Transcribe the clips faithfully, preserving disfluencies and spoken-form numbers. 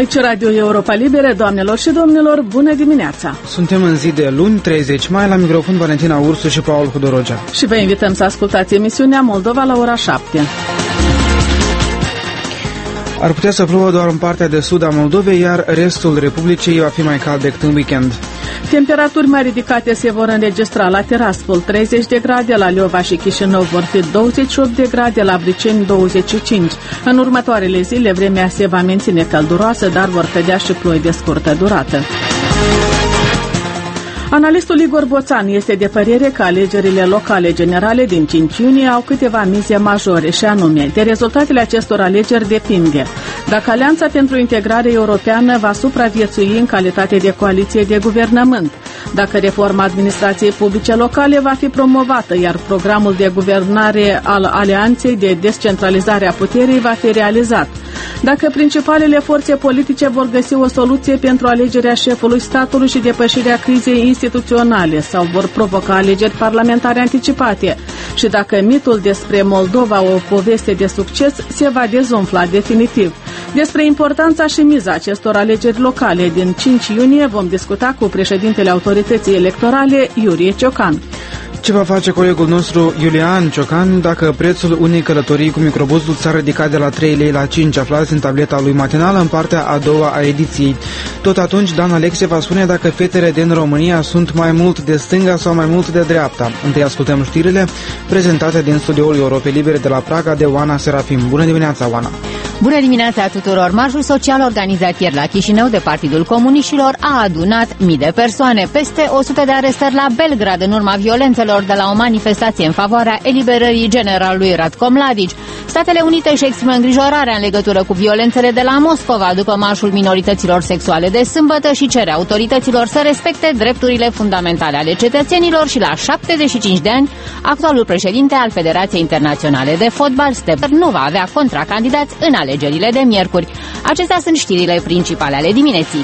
Aici Radio Europa Libere, doamnelor și domnilor, bună dimineața! Suntem în zi de luni, treizeci mai, la microfon Valentina Ursu și Paul Hudorogea. Și vă invităm să ascultați emisiunea Moldova la ora șapte. Ar putea să plouă doar în partea de sud a Moldovei, iar restul Republicii va fi mai cald decât în weekend. Temperaturi mai ridicate se vor înregistra la Tiraspol treizeci de grade, la Leova și Chișinău vor fi douăzeci și opt de grade, la Briceni douăzeci și cinci. În următoarele zile vremea se va menține călduroasă, dar vor cădea și ploi de scurtă durată. Analistul Igor Boțan este de părere că alegerile locale generale din cinci iunie au câteva mize majore, și anume, de rezultatele acestor alegeri depinde dacă Alianța pentru Integrare Europeană va supraviețui în calitate de coaliție de guvernământ, dacă reforma administrației publice locale va fi promovată, iar programul de guvernare al Alianței de descentralizare a puterii va fi realizat, dacă principalele forțe politice vor găsi o soluție pentru alegerea șefului statului și depășirea crizei instituționale sau vor provoca alegeri parlamentare anticipate și dacă mitul despre Moldova, o poveste de succes, se va dezumfla definitiv. Despre importanța și miza acestor alegeri locale din cinci iunie vom discuta cu președintele Autorității Electorale, Iurie Ciocan. Ce va face colegul nostru Iulian Ciocan dacă prețul unei călătorii cu microbuzul s-a ridicat de la trei lei la cinci, aflați în tableta lui matinală în partea a doua a ediției. Tot atunci, Dan Alexe va spune dacă fetele din România sunt mai mult de stânga sau mai mult de dreapta. Întâi ascultăm știrile prezentate din studioul Europei Libere de la Praga de Oana Serafim. Bună dimineața, Oana! Bună dimineața tuturor! Marșul social organizat ieri la Chișinău de Partidul Comuniștilor a adunat mii de persoane. Peste o sută de arestări la Belgrad în urma violențelor de la o manifestație în favoarea eliberării generalului Ratko Mladic. Statele Unite își exprimă îngrijorarea în legătură cu violențele de la Moscova după marșul minorităților sexuale de sâmbătă și cere autorităților să respecte drepturile fundamentale ale cetățenilor și la șaptezeci și cinci de ani, actualul președinte al Federației Internaționale de Fotbal, Step, nu va avea contracandidați în alegerile de miercuri. Acestea sunt știrile principale ale dimineții.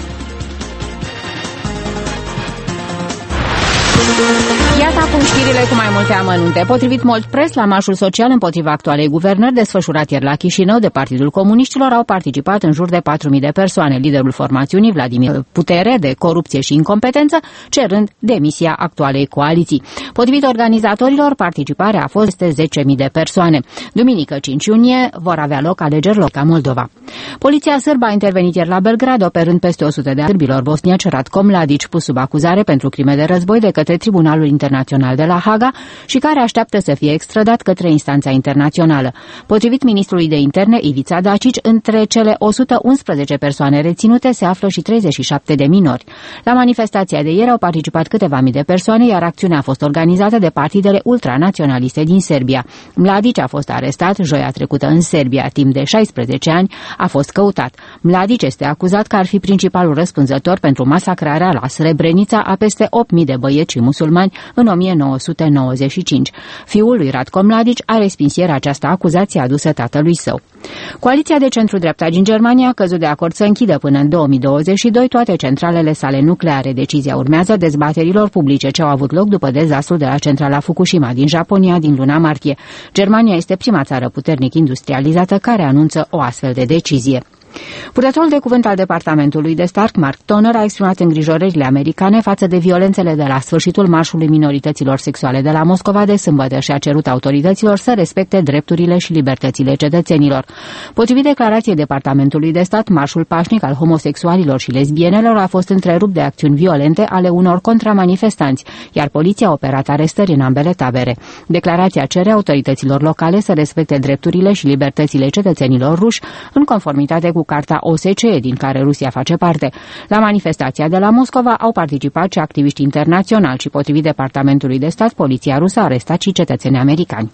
Iată acum știrile cu mai multe amănunte. Potrivit Moldpress, la marșul social împotriva actualei guvernări desfășurat ieri la Chișinău de Partidul Comuniștilor au participat în jur de patru mii de persoane. Liderul formațiunii, Vladimir Putere, de corupție și incompetență, cerând demisia actualei coaliții. Potrivit organizatorilor, participarea a fost de zece mii de persoane. Duminică cinci iunie vor avea loc alegeri locale Moldova. Poliția sârbă a intervenit ieri la Belgrad, operând peste o sută de sârbilor bosniaci Ratko Mladic, pus sub acuzare pentru crime de război de către Tribunalul Internațional de la Haga și care așteaptă să fie extradat către instanța internațională. Potrivit ministrului de interne, Ivica Dacic, între cele o sută unsprezece persoane reținute se află și treizeci și șapte de minori. La manifestația de ieri au participat câteva mii de persoane, iar acțiunea a fost organizată de partidele ultranaționaliste din Serbia. Mladic a fost arestat joia trecută în Serbia. Timp de șaisprezece ani a fost căutat. Mladic este acuzat că ar fi principalul răspunzător pentru masacrarea la Srebrenica a peste opt mii de băieți și musulmani în o mie nouă sute nouăzeci și cinci. Fiul lui Ratko Mladic a respins ieri această acuzație adusă tatălui său. Coaliția de centru-dreapta din Germania a căzut de acord să închidă până în două mii douăzeci și doi toate centralele sale nucleare. Decizia urmează dezbaterilor publice ce au avut loc după dezastrul de la centrala Fukushima din Japonia din luna martie. Germania este prima țară puternic industrializată care anunță o astfel de decizie. Purtătorul de cuvânt al Departamentului de Stat, Mark Toner, a exprimat îngrijorările americane față de violențele de la sfârșitul marșului minorităților sexuale de la Moscova de sâmbătă și a cerut autorităților să respecte drepturile și libertățile cetățenilor. Potrivit declarației Departamentului de Stat, marșul pașnic al homosexualilor și lesbienelor a fost întrerupt de acțiuni violente ale unor contramanifestanți, iar poliția a operat arestări în ambele tabere. Declarația cere autorităților locale să respecte drepturile și libertățile cetățenilor ruși în conformitate cu Carta O S C E, din care Rusia face parte. La manifestația de la Moscova au participat și activiști internaționali și, potrivit Departamentului de Stat, poliția rusă a arestat și cetățeni americani.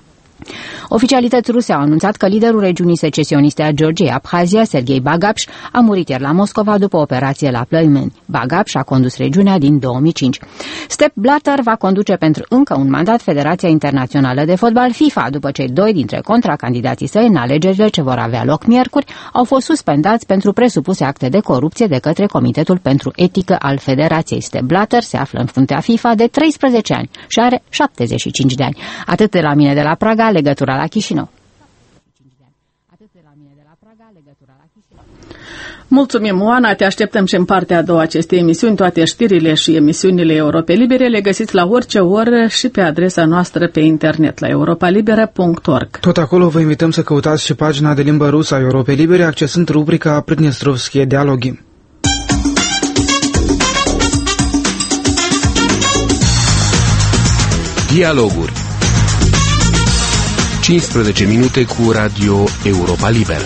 Oficialități ruse au anunțat că liderul regiunii secesioniste a Georgiei, Abhazia, Sergei Bagapș, a murit ieri la Moscova după o operație la plămâni. Bagapș a condus regiunea din două mii cinci. Sepp Blatter va conduce pentru încă un mandat Federația Internațională de Fotbal FIFA, după ce doi dintre contracandidații săi în alegerile ce vor avea loc miercuri au fost suspendați pentru presupuse acte de corupție de către Comitetul pentru Etică al Federației. Sepp Blatter se află în fruntea FIFA de treisprezece ani și are șaptezeci și cinci de ani. Atât de la mine de la Praga, legătura la Chișinău. Mulțumim, Oana, te așteptăm și în partea a doua acestei emisiuni. Toate știrile și emisiunile Europa Libere le găsiți la orice oră și pe adresa noastră pe internet la europa libera punct org. Tot acolo vă invităm să căutați și pagina de limbă rusă a Europei Libere, accesând rubrica Pridnestrovskie Dialogi. Dialoguri. cincisprezece minute cu Radio Europa Liberă.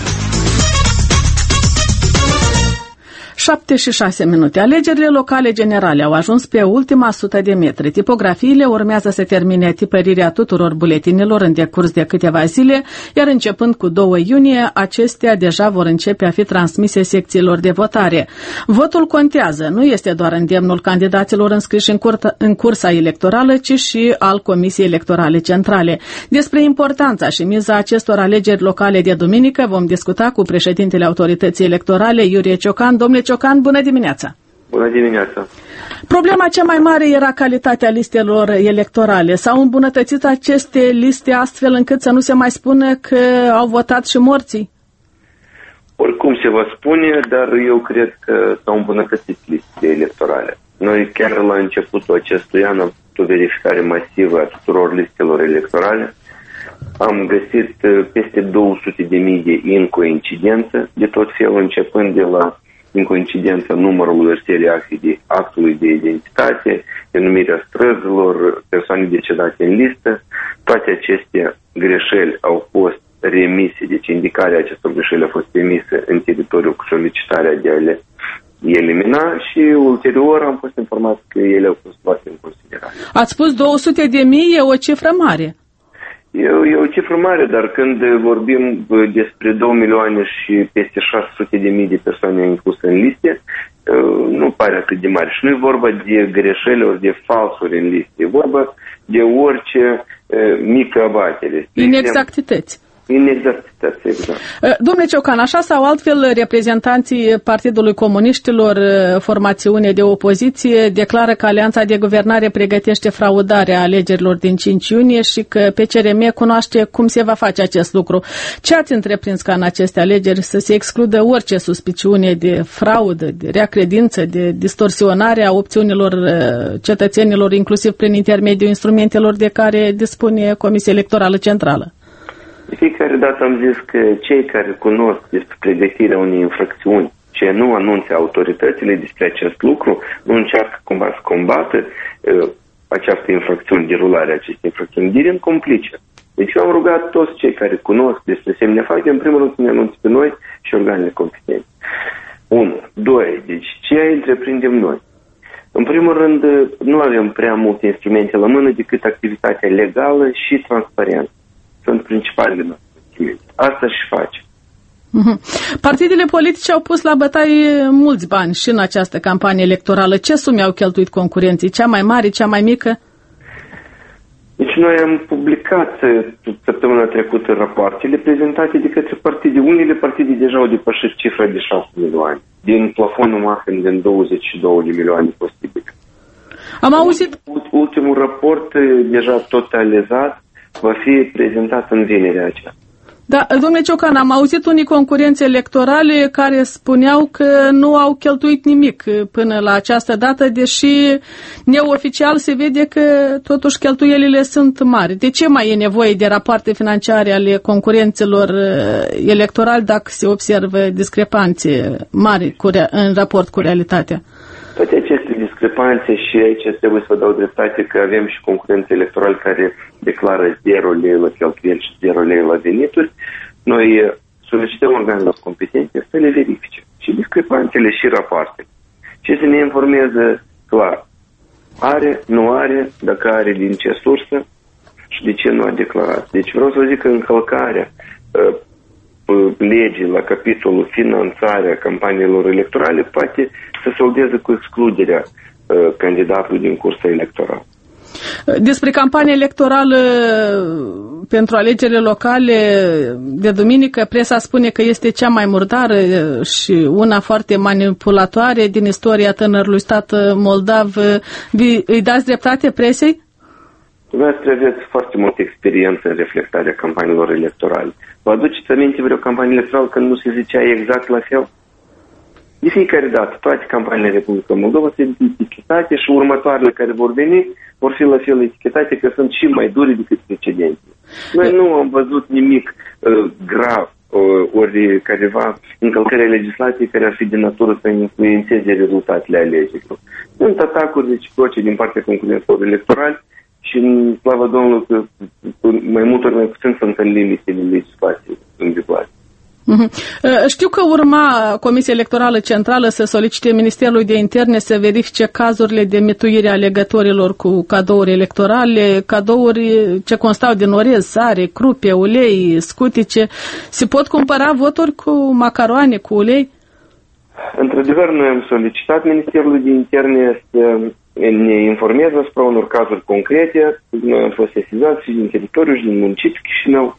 șapte și șase minute. Alegerile locale generale au ajuns pe ultima sută de metri. Tipografiile urmează să termine tipărirea tuturor buletinelor în decurs de câteva zile, iar începând cu doi iunie, acestea deja vor începe a fi transmise secțiilor de votare. Votul contează, nu este doar îndemnul candidaților înscriși în, curta, în cursa electorală, ci și al Comisiei Electorale Centrale. Despre importanța și miza acestor alegeri locale de duminică vom discuta cu președintele Autorității Electorale, Iurie Ciocan. Domnule Ciocan, bună dimineața! Bună dimineața! Problema cea mai mare era calitatea listelor electorale. S-au îmbunătățit aceste liste astfel încât să nu se mai spună că au votat și morții? Oricum se va spune, dar eu cred că s-au îmbunătățit listele electorale. Noi chiar la începutul acestui an am făcut o verificare masivă a tuturor listelor electorale. Am găsit peste două sute de mii de incoincidențe de tot felul, începând de la incoincidența numărului vârstei de actului de identitate, denumirea străzilor, persoane decedate în listă. Toate aceste greșeli au fost remise, deci indicarea acestor greșeli a fost emisă în teritoriul cu solicitarea de a le elimina și ulterior am fost informat că ele au fost luate în considerare. Ați spus două sute de mii, e o cifră mare. E, e o cifră mare, dar când vorbim despre două milioane și peste șase sute de mii de persoane incluse în liste, nu pare atât de mare. Și nu e vorba de greșeli ori de falsuri în liste, e vorba de orice mică abatere. Inexactități. Inexactități, exact. Domnule Ciocan, așa sau altfel, reprezentanții Partidului Comuniștilor, formațiune de opoziție, declară că Alianța de Guvernare pregătește fraudarea alegerilor din cinci iunie și că P C R M cunoaște cum se va face acest lucru. Ce ați întreprins ca în aceste alegeri să se excludă orice suspiciune de fraudă, de rea credință, de distorsionare a opțiunilor cetățenilor, inclusiv prin intermediul instrumentelor de care dispune Comisia Electorală Centrală? De fiecare dată am zis că cei care cunosc despre pregătirea unei infracțiuni, ce nu anunță autoritățile despre acest lucru, nu încearcă cumva să combată uh, această infracțiune, derularea acestei infracțiuni, devin complice. Deci eu am rugat toți cei care cunosc despre semne fapte, în primul rând să ne anunțe pe noi și organele competente. Unu. Doi. Deci ce întreprindem noi? În primul rând, nu avem prea multe instrumente la mână decât activitatea legală și transparentă. Sunt principalele noastre. Asta și face. Partidele politice au pus la bătaie mulți bani și în această campanie electorală. Ce sume au cheltuit concurenții? Cea mai mare, cea mai mică? Deci noi am publicat săptămâna trecută rapoartele prezentate de către partide. Unele partide deja au depășit cifra de șase milioane. Din plafonul maxim de douăzeci și două de milioane posibile. Am auzit... Ultimul raport deja totalizat va fi prezentat în vinerea aceasta. Da, domnule Ciocan, am auzit unii concurenți electorale care spuneau că nu au cheltuit nimic până la această dată, deși neoficial se vede că totuși cheltuielile sunt mari. De ce mai e nevoie de rapoarte financiare ale concurenților electorali dacă se observă discrepanțe mari cu rea- în raport cu realitatea? Toate aceste discrepanțe și aici trebuie să vă dau dreptate că avem și concurenți electorali care declară zero lei la cheltuieli și zero lei la venituri. Noi solicităm organelor competente să le verifice și discrepanțele și rapoarte. Și să ne informeze clar. Are, nu are, dacă are, din ce sursă și de ce nu a declarat. Deci vreau să vă zic că încălcarea uh, legii la capitolul finanțarea campaniilor electorale poate să soldeze cu excluderea uh, candidatului din cursa electorală. Despre campania electorală pentru alegerile locale de duminică, presa spune că este cea mai murdară și una foarte manipulatoare din istoria tânărului stat moldav. Îi dați dreptate presei? Dumneavoastră aveți foarte multă experiență în reflectarea campaniilor electorale. Vă aduceți aminte vreo campanie electorală când nu se zicea exact la fel? De fiecare dată, toate campaniile Republica Moldova sunt etichetate și următoarele care vor veni vor fi la fel etichetate, că sunt și mai dure decât precedentele. Noi nu am văzut nimic uh, grav, uh, ori careva încălcări legislației care ar fi de natură să influențeze rezultatele alegerilor. Sunt atacuri reciproce din partea concurenților electorali și, în slavă Domnului, că mai mult ori mai puțin sunt în limitele legislației în vigoare. Știu că urma Comisia Electorală Centrală să solicite Ministerului de Interne să verifice cazurile de mituire a alegătorilor cu cadouri electorale, cadouri ce constau din orez, sare, crupe, ulei, scutice. Se pot cumpăra voturi cu macaroane, cu ulei? Într-adevăr, noi am solicitat Ministerului de Interne să ne informeze asupra unor cazuri concrete. Noi am fost sesizați și din teritoriu și din municipiul Chișinău.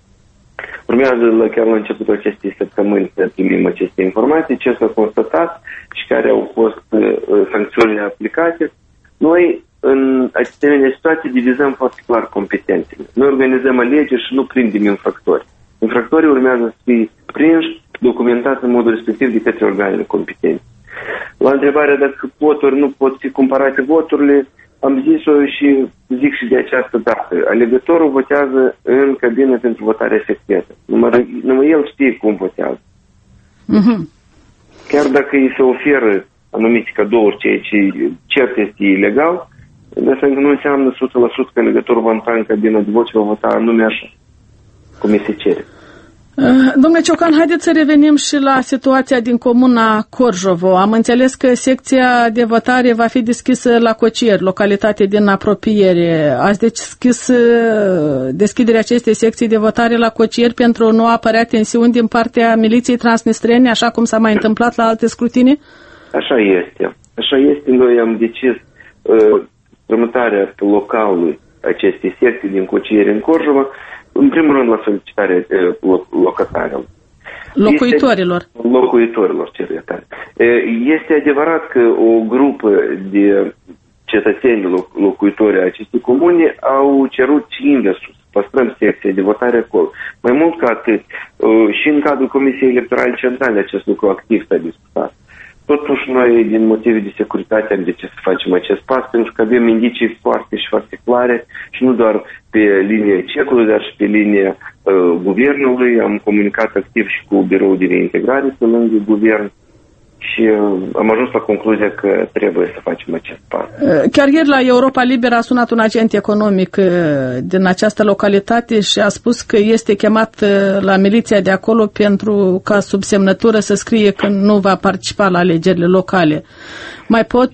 Urmează la, chiar la începutul acestei săptămâni să primim aceste informații, ce s-a constatat și care au fost uh, sancțiunile aplicate. Noi, în asemenea situații, divizăm foarte clar competențele. Noi organizăm alegeri și nu prindem infractori. Infractorii urmează să fie prinși, documentați în modul respectiv de către organele competente. La întrebarea dacă pot ori nu pot fi cumpărate voturile, am zis-o și zic și de această dată. Alegătorul votează în cabină pentru votare secretă. Numai, numai el știe cum votează. Mm-hmm. Chiar dacă îi se oferă anumite cadouri, ceea ce cert este ilegal, asta nu înseamnă o sută la sută că alegătorul va intra în cabină de vot și va vota anume așa, cum îi se cere. Domnule Ciocan, haideți să revenim și la situația din comuna Corjovo. Am înțeles că secția de votare va fi deschisă la Cocieri, localitate din apropiere. Ați deschis deschiderea acestei secții de votare la Cocieri pentru nu apărea tensiuni din partea miliției transnistrene, așa cum s-a mai întâmplat la alte scrutine? Așa este. Așa este. Noi am decis uh, strămutarea localului acestei secții din Cocieri în Corjovo, în primul rând la solicitarea locatarilor. Locuitorilor. Este, locuitorilor, cer iertare. Este adevărat că o grupă de cetățeni locuitori a acestei comune au cerut și inversul, să păstrăm secția de votare acolo. Mai mult ca atât, și în cadrul Comisiei Electorale Centrale acest lucru activ s-a discutat. Totuși, noi, din motive de securitate, am decis să facem acest pas, pentru că avem indicii foarte și foarte clare și nu doar pe linia cecului, dar și pe linia uh, guvernului. Am comunicat activ și cu biroul de reintegrare pe lângă guvern și uh, am ajuns la concluzia că trebuie să facem acest pas. Chiar ieri la Europa Liberă a sunat un agent economic din această localitate și a spus că este chemat la miliția de acolo pentru ca sub semnătură să scrie că nu va participa la alegerile locale. Mai pot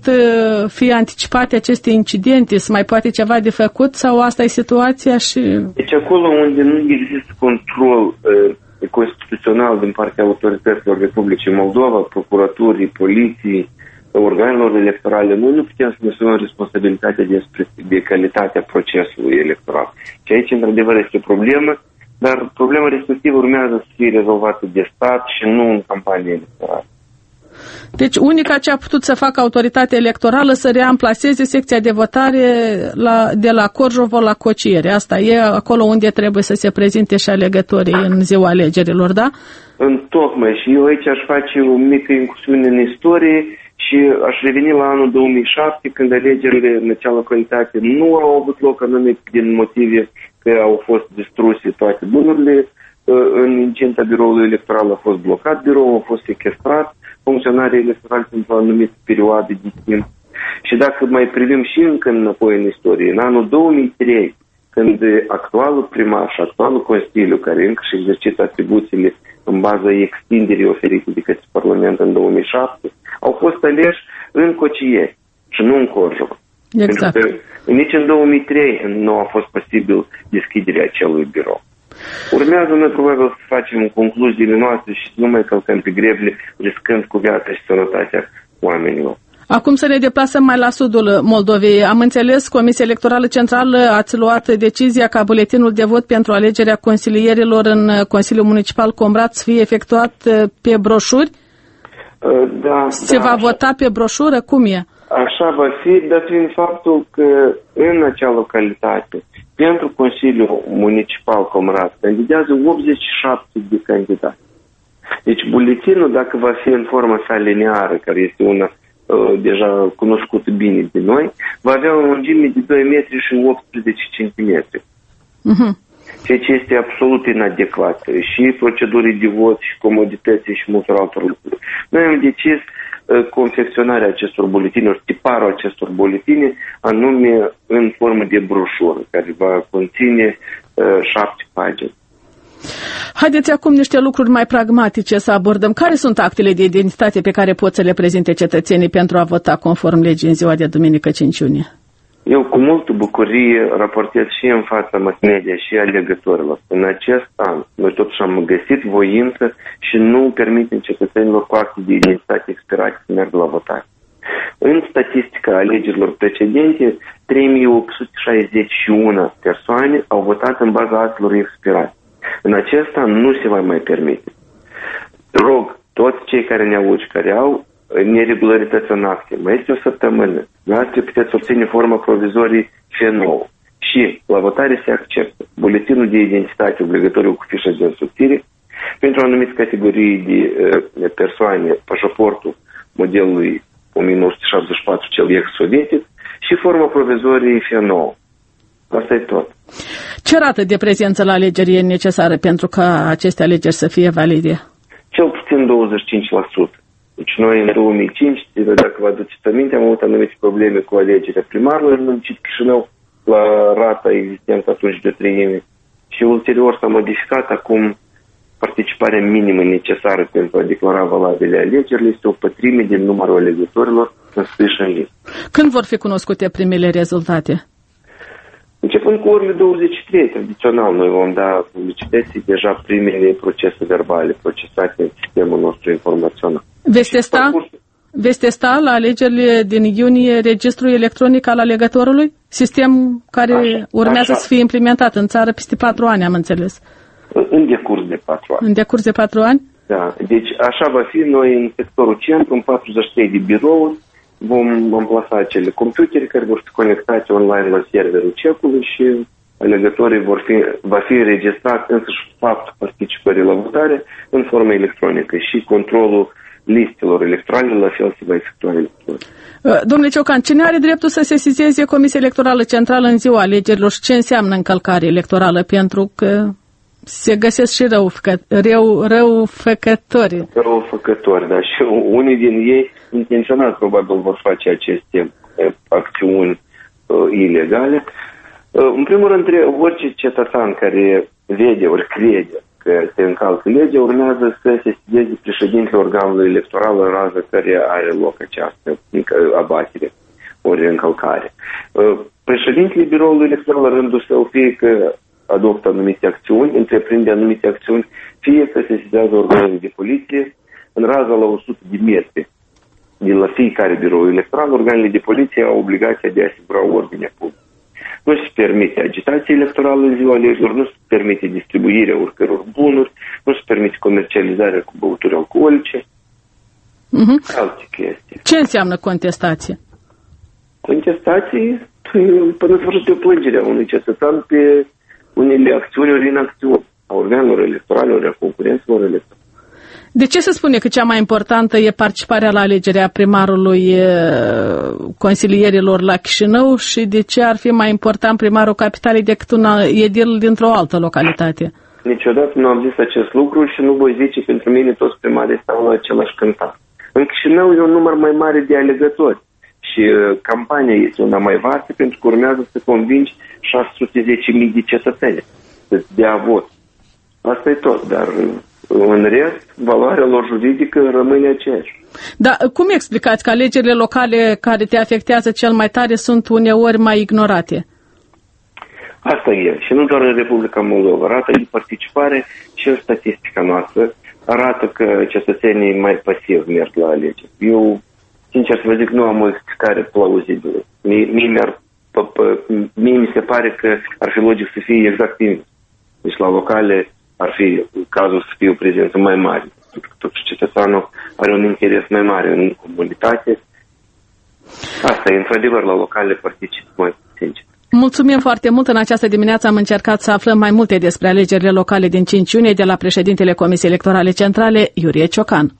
fi anticipate aceste incidente? Se mai poate ceva de făcut sau asta e situația? Și... Deci acolo unde nu există control uh, constituțional din partea autorităților Republicii Moldova, procuraturii, poliției, organelor electorale, noi nu putem să ne asumăm responsabilitatea de, de calitatea procesului electoral. Și aici, într-adevăr, este o problemă, dar problema respectivă urmează să fie rezolvată de stat și nu în campanie electorală. Deci, unica ce a putut să facă autoritatea electorală să reamplaseze secția de votare la, de la Corjovo la Cocieri. Asta e acolo unde trebuie să se prezinte și alegătorii în ziua alegerilor, da? Întocmai. Și eu aici aș face o mică incursiune în istorie și aș reveni la anul două mii șapte, când alegerile în acea localitate nu au avut loc, anume din motive că au fost distruse toate bunurile. În incinta biroului electoral a fost blocat biroul, a fost sequestrat funcționarii electorali pentru o anumită perioadă de timp. Și dacă mai privim și încă înapoi în istorie, în anul două mii trei, când actualul primar și actualul Consiliu, care încă și exercită atribuțiile în baza extinderii oferite de către Parlament în două mii șapte, au fost aleși în Cocieri și nu în Corjovo. Exact. Pentru că nici în două mii trei nu a fost posibil deschiderea acelui birou. Urmează noi probabil să facem concluziile noastre și să nu mai călcăm pe greble, riscând cu viața și sănătatea oamenilor. Acum să ne deplasăm mai la sudul Moldovei. Am înțeles, Comisia Electorală Centrală ați luat decizia ca buletinul de vot pentru alegerea consilierilor în Consiliul Municipal Comrat să fie efectuat pe broșuri? Da. Se da, va așa. vota pe broșură? Cum e? Așa va fi, dat fiind faptul că în acea localitate, pentru Consiliul Municipal Comrat, candidează optzeci și șapte de candidați. Deci buletinul, dacă va fi în forma sa lineară, care este una uh, deja cunoscută bine de noi, va avea o lungime de doi metri și optsprezece centimetri. Uh-huh. Ceea ce este absolut inadecvat. Și procedurii de vot, și comodității, și multor altor lucruri. Noi am decis uh, confecționarea acestor buletini, tiparul acestor buletine, anume în formă de broșură, care va conține uh, șapte pagini. Haideți acum niște lucruri mai pragmatice să abordăm. Care sunt actele de identitate pe care pot să le prezinte cetățenii pentru a vota conform legii în ziua de duminică cinci iunie? Eu cu multă bucurie raportez și în fața mass media și alegătorilor. În acest an, noi totuși am găsit voință și nu permitem cetățenilor cu acte de identitate expirate să meargă la votare. În statistica alegerilor precedente, trei mii opt sute șaizeci și unu persoane au votat în baza actelor expirate. În acest an nu se va mai permite. Rog toți cei care ne aud și care au neregularități în acte, mai este o săptămână, noastră puteți obține forma provizorii F nouă și la votare se acceptă buletinul de identitate obligatoriu cu fișă de însoțire pentru anumite categorii de uh, persoane, pașaportul modelului o mie nouă sute șaptezeci și patru, cel ex-sovietic, și forma provizorii F nouă. Asta e tot. Ce rată de prezență la alegeri e necesară pentru ca aceste alegeri să fie valide? Cel puțin douăzeci și cinci la sută. Deci noi în două mii cinci, dacă vă aduceți aminte, am avut anumite probleme cu alegerea primarului în municipiul Chișinău la rata existentă atunci de treime și ulterior s-a modificat. Acum participarea minimă necesară pentru a declara valabile alegerile este o pătrime din numărul alegătorilor înscriși în listă. Când vor fi cunoscute primele rezultate? Începând cu orele douăzeci și trei, tradițional, noi vom da publicității deja primele procese verbale procesate în sistemul nostru informațional. Veți testa, veți testa la alegerile din iunie registrul electronic al alegătorului? Sistem care așa, urmează așa. să fie implementat în țară peste patru ani, am înțeles. În decurs de patru ani. În decurs de patru ani? Da, deci așa va fi. Noi în sectorul centru, în patruzeci și trei de birouri, vom amplasa acele computere care vor fi conectate online la serverul cecului și alegătorii vor fi, va fi înregistrat însăși faptul participării la votare în formă electronică și controlul listelor electorale la fel se va efectua electronic. Domnule Ciocan, cine are dreptul să sesizeze Comisia Electorală Centrală în ziua alegerilor și ce înseamnă încălcare electorală? Pentru că se găsesc și rău, răufăcători. Răufăcători, da. Și unii din ei intenționat probabil vor face aceste acțiuni uh, ilegale. Uh, în primul rând, orice cetățean care vede ori crede că se încalcă legea urmează să sesizeze președintele organului electoral în rază care are loc această abatere ori încălcare. Uh, președintele biroului electoral în rândul său fie că adoptă anumite acțiuni, întreprinde anumite acțiuni, fie că sesizează organele de poliție în raza la o sută de metri de la fiecare birou electoral, organele de poliție au obligația de a asigura ordinea publică. Nu se permite agitație electorală în ziua alegerilor, nu se permite distribuirea oricăror bunuri, nu se permite comercializarea cu băuturi alcoolice, uh-huh. alte chestii. Ce înseamnă contestație? Contestație, până în sfârșit, o plângere a unui cetățean pe unele acțiuni ori inacțiuni a organelor electorale, ori a concurenților electorale. De ce se spune că cea mai importantă e participarea la alegerea primarului consilierilor la Chișinău și de ce ar fi mai important primarul capitalei decât un edil dintr-o altă localitate? Niciodată nu am zis acest lucru și nu voi zice, pentru mine toți primarii stau la același cântar. În Chișinău e un număr mai mare de alegători și campania este una mai vastă pentru că urmează să convingi șase sute zece mii de cetățeni să-ți dea vot. Asta e tot, dar în rest, valoarea lor juridică rămâne aceeași. Dar cum explicați că alegerile locale care te afectează cel mai tare sunt uneori mai ignorate? Asta e. Și nu doar în Republica Moldova. Rata de participare și în statistica noastră arată că cetățenii mai pasiv merg la alegeri. Eu, sincer să vă zic, nu am o explicare plauzibilă. Mie, mie, mie mi se pare că ar fi logic să fie exact invers. Deci la locale ar fi cazul să fie o prezență mai mare. Totuși cetățeanul are un interes mai mare în comunitate. Asta e, într-adevăr, la locale particip mai sincer. Mulțumim foarte mult. În această dimineață am încercat să aflăm mai multe despre alegerile locale din cinci iunie de la președintele Comisiei Electorale Centrale, Iurie Ciocan.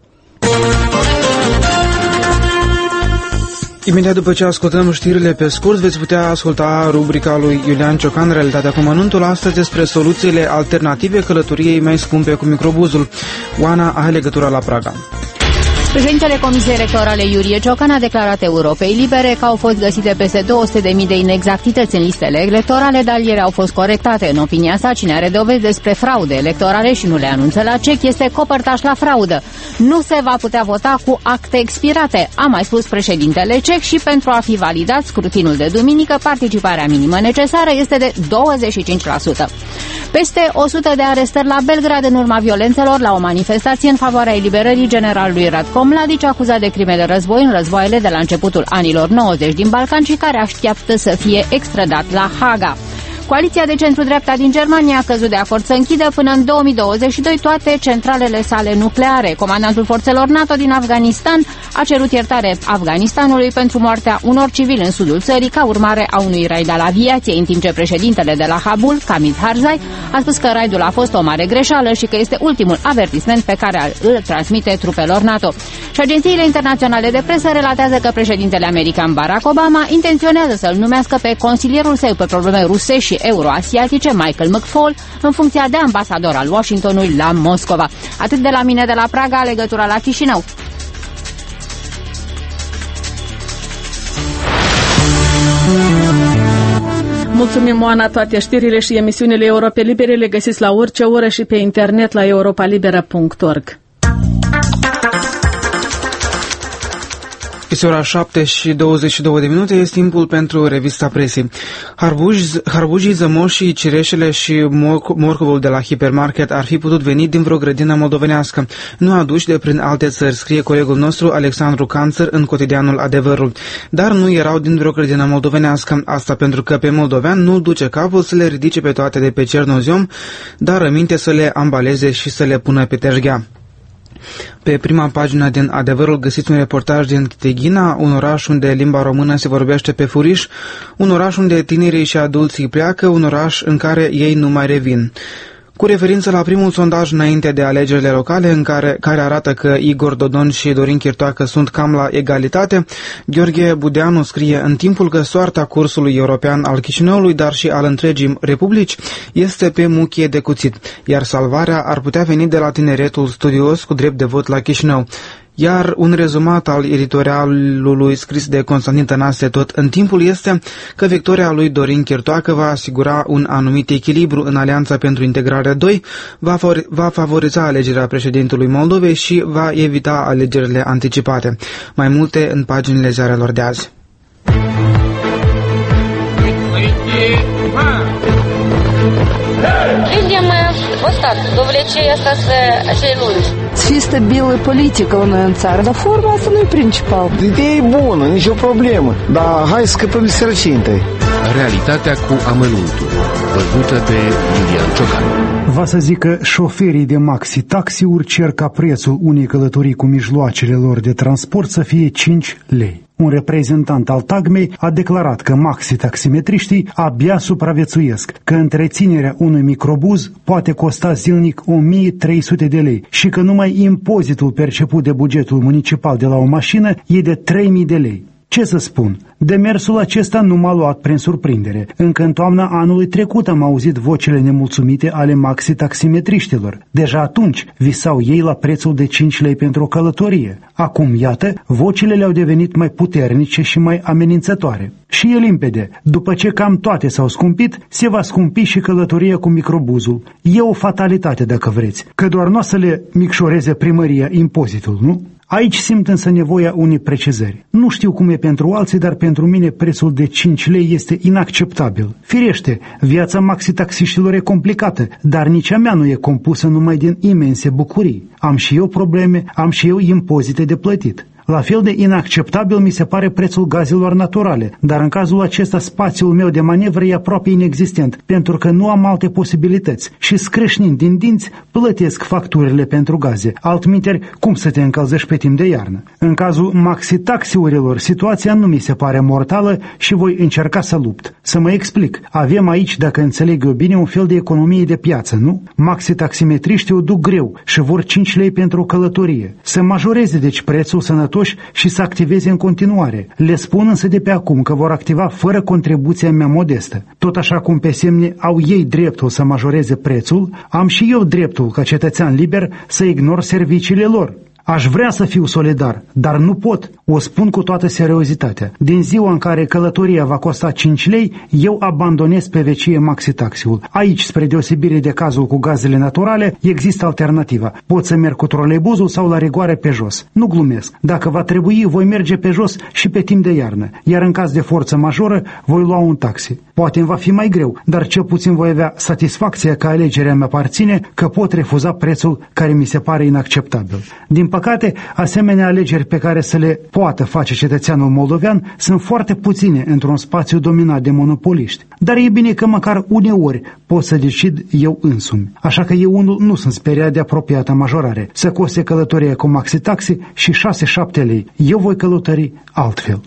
Imediat după ce ascultăm știrile pe scurt, veți putea asculta rubrica lui Iulian Ciocan, Realitatea cu amănuntul, astăzi despre soluțiile alternative călătoriei mai scumpe cu microbuzul. Oana are legătura la Praga. Președintele Comisiei Electorale Iurie Ciocan a declarat Europei Libere că au fost găsite peste două sute de mii de inexactități în listele electorale, dar ele au fost corectate. În opinia sa, cine are dovezi despre fraude electorale și nu le anunță la C E C este copărtaș la fraudă. Nu se va putea vota cu acte expirate, a mai spus președintele C E C, și pentru a fi validat scrutinul de duminică, participarea minimă necesară este de douăzeci și cinci la sută. Peste o sută de arestări la Belgrad în urma violențelor la o manifestație în favoarea eliberării generalului Ratko Mladic, acuzat de crime de război în războaiele de la începutul anilor nouăzeci din Balcan și care așteaptă să fie extradat la Haga. Coaliția de centru-dreapta din Germania a căzut de acord să închidă până în două mii douăzeci și doi toate centralele sale nucleare. Comandantul forțelor NATO din Afganistan a cerut iertare Afganistanului pentru moartea unor civili în sudul țării ca urmare a unui raid al aviației, în timp ce președintele de la Kabul, Hamid Karzai, a spus că raidul a fost o mare greșeală și că este ultimul avertisment pe care îl transmite trupelor NATO. Și agențiile internaționale de presă relatează că președintele american Barack Obama intenționează să-l numească pe consilierul său pe probleme ruse și euroasiatice, Michael McFaul, în funcția de ambasador al Washingtonului la Moscova. Atât de la mine de la Praga, legătura la Chișinău. Mulțumim, Oana. Toate știrile și emisiunile Europe Libere le găsiți la orice oră și pe internet la europa liberă punct org. Este ora șapte și douăzeci și două de minute, este timpul pentru revista presei. Harbujii, zămoșii, cireșele și morcovul de la hipermarket ar fi putut veni din vreo grădină moldovenească, nu aduși de prin alte țări, scrie colegul nostru Alexandru Canțăr în cotidianul Adevărul. Dar nu erau din vreo grădină moldovenească, asta pentru că pe moldovean nu-l duce capul să le ridice pe toate de pe cernoziom, dar răminte să le ambaleze și să le pună pe teșghea. Pe prima pagină din Adevărul găsiți un reportaj din Chiteghina, un oraș unde limba română se vorbește pe furiș, un oraș unde tinerii și adulții pleacă, un oraș în care ei nu mai revin. Cu referință la primul sondaj înainte de alegerile locale, în care, care arată că Igor Dodon și Dorin Chirtoacă sunt cam la egalitate, Gheorghe Budeanu scrie în timpul că soarta cursului european al Chișinăului, dar și al întregii republici, este pe muchie de cuțit, iar salvarea ar putea veni de la tineretul studios cu drept de vot la Chișinău. Iar un rezumat al editorialului scris de Constantin Tănase tot în timpul este că victoria lui Dorin Chirtoacă va asigura un anumit echilibru în Alianța pentru Integrare doi, va, va favoriza alegerea președintelui Moldovei și va evita alegerile anticipate. Mai multe în paginile ziarelor de azi. Лидия моя, вот так, до влечения остаться acei lungi. Fii stabilă politică la noi în țară, dar forma asta nu e principal. Ideea e bună, nicio problemă, dar hai să scăpăm de sărăcie întâi. Realitatea cu amănuntul, văzută de Iulian Ciocan. Va să zic că șoferii de maxi-taxiuri cer ca prețul unei călătorii cu mijloacele lor de transport să fie cinci lei. Un reprezentant al Tagmei a declarat că maxi-taximetriștii abia supraviețuiesc, că întreținerea unui microbuz poate costa zilnic o mie trei sute de lei și că numai impozitul perceput de bugetul municipal de la o mașină e de trei mii de lei. Ce să spun? Demersul acesta nu m-a luat prin surprindere. Încă în toamna anului trecut am auzit vocile nemulțumite ale maxi-taximetriștilor. Deja atunci visau ei la prețul de cinci lei pentru o călătorie. Acum, iată, vocile le-au devenit mai puternice și mai amenințătoare. Și e limpede, după ce cam toate s-au scumpit, se va scumpi și călătoria cu microbuzul. E o fatalitate, dacă vreți, că doar nu o să le micșoreze primăria impozitul, nu? Aici simt însă nevoia unei precizări. Nu știu cum e pentru alții, dar pentru mine prețul de cinci lei este inacceptabil. Firește, viața maxi-taxiștilor e complicată, dar nici a mea nu e compusă numai din imense bucurii. Am și eu probleme, am și eu impozite de plătit. La fel de inacceptabil mi se pare prețul gazelor naturale, dar în cazul acesta spațiul meu de manevră e aproape inexistent, pentru că nu am alte posibilități și scrâșnind din dinți plătesc facturile pentru gaze. Altminteri, cum să te încălzești pe timp de iarnă? În cazul maxi-taxiurilor, situația nu mi se pare mortală și voi încerca să lupt. Să mă explic. Avem aici, dacă înțeleg eu bine, un fel de economie de piață, nu? Maxi-taximetriștii o duc greu și vor cinci lei pentru călătorie. Să majoreze deci prețul sănătoși și să activeze în continuare. Le spun însă de pe acum că vor activa fără contribuția mea modestă. Tot așa cum pe semne au ei dreptul să majoreze prețul, am și eu dreptul, ca cetățean liber, să ignor serviciile lor. Aș vrea să fiu solidar, dar nu pot. O spun cu toată seriozitatea. Din ziua în care călătoria va costa cinci lei, eu abandonez pe vecie maxitaxiul. Aici, spre deosebire de cazul cu gazele naturale, există alternativa. Pot să merg cu troleibuzul sau la rigoare pe jos. Nu glumesc. Dacă va trebui, voi merge pe jos și pe timp de iarnă. Iar în caz de forță majoră, voi lua un taxi. Poate îmi va fi mai greu, dar cel puțin voi avea satisfacția că alegerea mea aparține, că pot refuza prețul care mi se pare inacceptabil. Din păcate, asemenea alegeri pe care să le poată face cetățeanul moldovean sunt foarte puține într-un spațiu dominat de monopoliști. Dar e bine că măcar uneori pot să decid eu însumi. Așa că eu unul nu sunt speriat de apropiată majorare. Să coste călătoria cu maxi-taxi și șase-șapte lei. Eu voi călători altfel.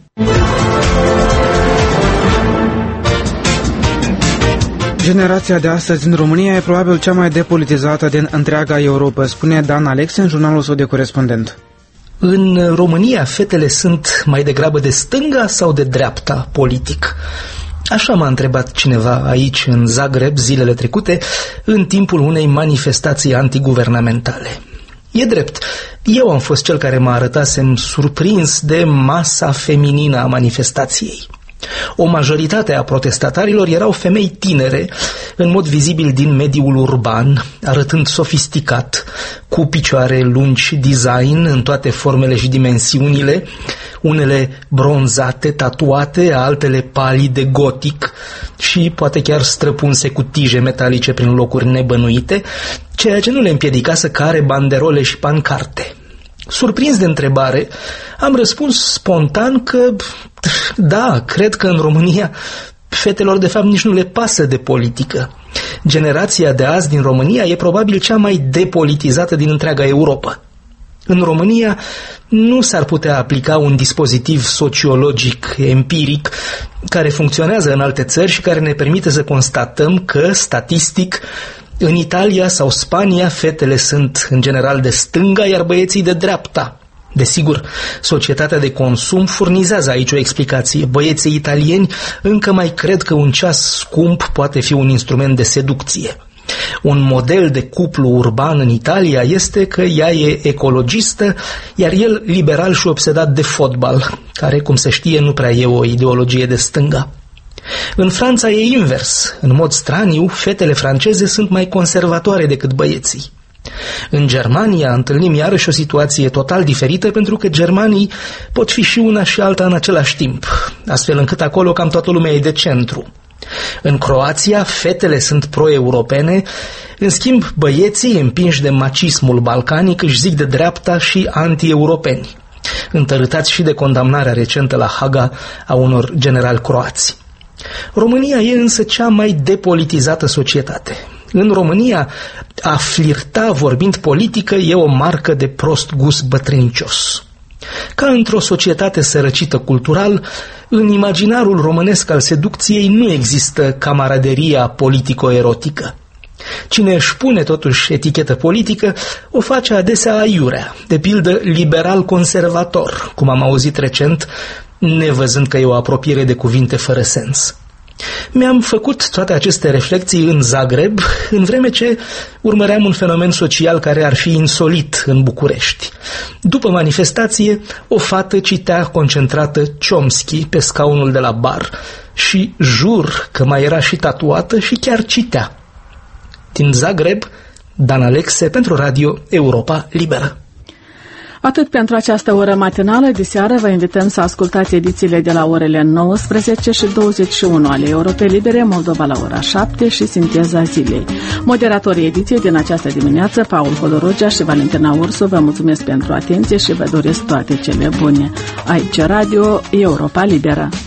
Generația de astăzi în România e probabil cea mai depolitizată din întreaga Europa, spune Dan Alexe în jurnalul său de corespondent. În România, fetele sunt mai degrabă de stânga sau de dreapta politic? Așa m-a întrebat cineva aici, în Zagreb, zilele trecute, în timpul unei manifestații antiguvernamentale. E drept, eu am fost cel care mă arătasem surprins de masa feminină a manifestației. O majoritate a protestatarilor erau femei tinere, în mod vizibil din mediul urban, arătând sofisticat, cu picioare lungi, design în toate formele și dimensiunile, unele bronzate, tatuate, altele palide, gotic și poate chiar străpunse cu tije metalice prin locuri nebănuite, ceea ce nu le împiedica să care banderole și pancarte. Surprins de întrebare, am răspuns spontan că, da, cred că în România fetelor de fapt nici nu le pasă de politică. Generația de azi din România e probabil cea mai depolitizată din întreaga Europa. În România nu s-ar putea aplica un dispozitiv sociologic, empiric, care funcționează în alte țări și care ne permite să constatăm că, statistic, în Italia sau Spania, fetele sunt în general de stânga, iar băieții de dreapta. Desigur, societatea de consum furnizează aici o explicație. Băieții italieni încă mai cred că un ceas scump poate fi un instrument de seducție. Un model de cuplu urban în Italia este că ea e ecologistă, iar el liberal și obsedat de fotbal, care, cum se știe, nu prea e o ideologie de stânga. În Franța e invers. În mod straniu, fetele franceze sunt mai conservatoare decât băieții. În Germania întâlnim iarăși o situație total diferită, pentru că germanii pot fi și una și alta în același timp, astfel încât acolo cam toată lumea e de centru. În Croația, fetele sunt pro-europene, în schimb băieții, împinși de macismul balcanic, își zic de dreapta și anti-europeni, întărâtați și de condamnarea recentă la Haga a unor generali croați. România e însă cea mai depolitizată societate. În România, a flirta vorbind politică e o marcă de prost gust bătrânicios. Ca într-o societate sărăcită cultural, în imaginarul românesc al seducției nu există camaraderia politico-erotică. Cine își pune totuși etichetă politică o face adesea aiurea, de pildă liberal-conservator, cum am auzit recent, nevăzând că e o apropiere de cuvinte fără sens. Mi-am făcut toate aceste reflexii în Zagreb, în vreme ce urmăream un fenomen social care ar fi insolit în București. După manifestație, o fată citea concentrată Chomsky pe scaunul de la bar și jur că mai era și tatuată și chiar citea. Din Zagreb, Dan Alexe pentru Radio Europa Liberă. Atât pentru această oră matinală. De seară vă invităm să ascultați edițiile de la orele nouăsprezece și douăzeci și unu ale Europei Libere, Moldova la ora șapte și Sinteza Zilei. Moderatorii ediției din această dimineață, Paul Hodorogea și Valentina Ursu, vă mulțumesc pentru atenție și vă doresc toate cele bune. Aici Radio Europa Liberă.